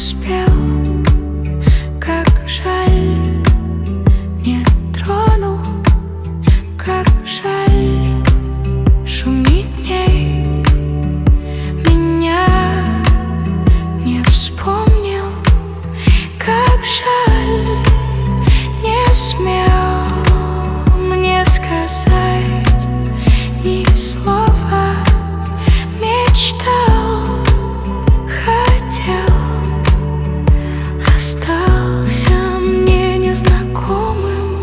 успел. Как жаль, не трону, как жаль, шумит в ней. Меня не вспомнил, как жаль, не смел мне сказать ни слова. Мечтал, хотел, остался мне незнакомым.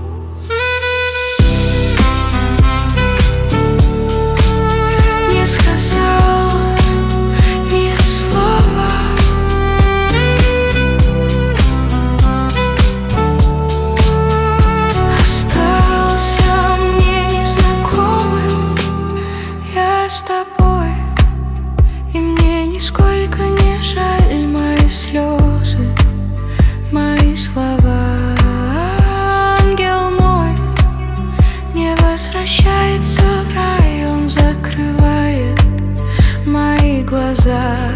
Не сказал ни слова. Остался мне незнакомым. Я с тобой, и мне нисколько не жаль мои слезы, мои слова. Ангел мой не возвращается в рай, он закрывает мои глаза.